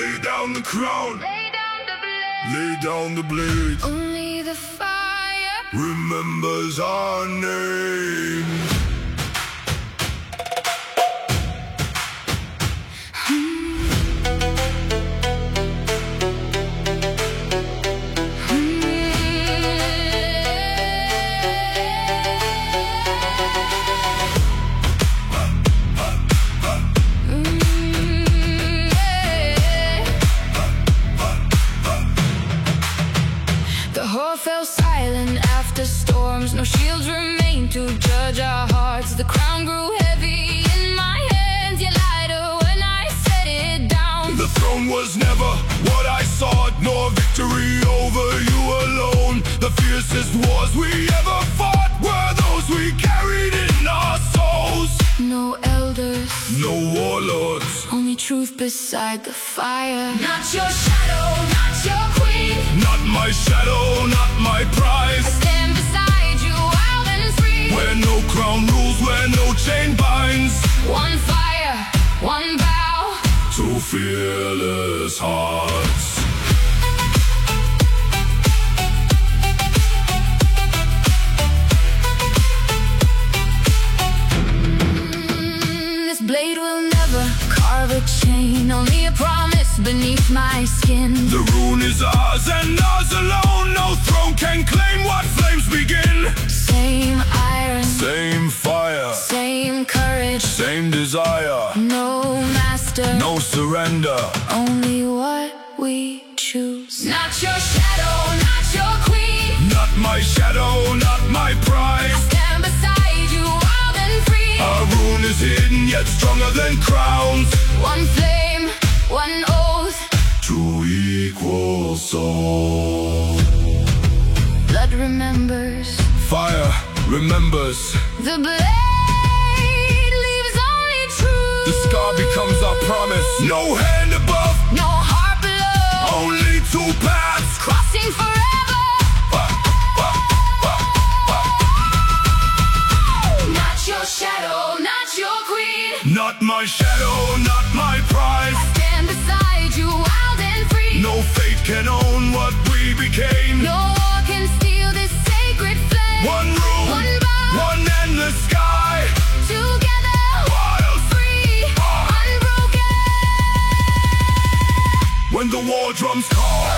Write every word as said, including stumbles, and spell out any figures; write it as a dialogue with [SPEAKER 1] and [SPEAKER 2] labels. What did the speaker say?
[SPEAKER 1] Lay down the crown,
[SPEAKER 2] Lay down the blade.
[SPEAKER 1] lay down the blade.
[SPEAKER 2] Only the fire
[SPEAKER 1] Remembers our name.
[SPEAKER 2] Fell silent after storms. No shields remained to judge our hearts. The crown grew heavy in my hands, yet lighter when I set it down.
[SPEAKER 1] The throne was never what I sought, nor victory over you alone. The fiercest wars we ever fought were those we carried in our souls.
[SPEAKER 2] No elders,
[SPEAKER 1] no warlords,
[SPEAKER 2] only truth beside the fire. Not your shadow, not your queen.
[SPEAKER 1] Not my shadow, not my prize.
[SPEAKER 2] I stand beside you, wild and free.
[SPEAKER 1] Where no crown rules, where no chain binds.
[SPEAKER 2] One fire, one vow.
[SPEAKER 1] Two fearless hearts.
[SPEAKER 2] Mm, this blade will never carve a chain. Only a promise beneath my skin.
[SPEAKER 1] The rune is ours and ours alone. No throne can claim what flames begin.
[SPEAKER 2] Same iron,
[SPEAKER 1] same fire,
[SPEAKER 2] same courage,
[SPEAKER 1] same desire.
[SPEAKER 2] No master,
[SPEAKER 1] no surrender,
[SPEAKER 2] only what we choose. Not your shadow, not your queen.
[SPEAKER 1] Not my shadow, not my pride.
[SPEAKER 2] I stand beside you, wild and free.
[SPEAKER 1] Our rune is hidden yet stronger than crowns.
[SPEAKER 2] One flame, one oath,
[SPEAKER 1] two equal souls.
[SPEAKER 2] Blood remembers,
[SPEAKER 1] fire remembers.
[SPEAKER 2] The blade leaves only truth.
[SPEAKER 1] The scar becomes our promise. No hand above,
[SPEAKER 2] no heart below.
[SPEAKER 1] Only two paths
[SPEAKER 2] crossing forever.
[SPEAKER 1] Bah, bah, bah, bah.
[SPEAKER 2] Not your shadow, not your queen.
[SPEAKER 1] Not my shadow, not my prize.
[SPEAKER 2] I stand beside you, wild and free.
[SPEAKER 1] No fate can own what we became.
[SPEAKER 2] No war can steal this sacred flame.
[SPEAKER 1] One rule,
[SPEAKER 2] one vow,
[SPEAKER 1] one endless sky.
[SPEAKER 2] Together,
[SPEAKER 1] wild,
[SPEAKER 2] free,
[SPEAKER 1] ah.
[SPEAKER 2] unbroken.
[SPEAKER 1] When the war drums call,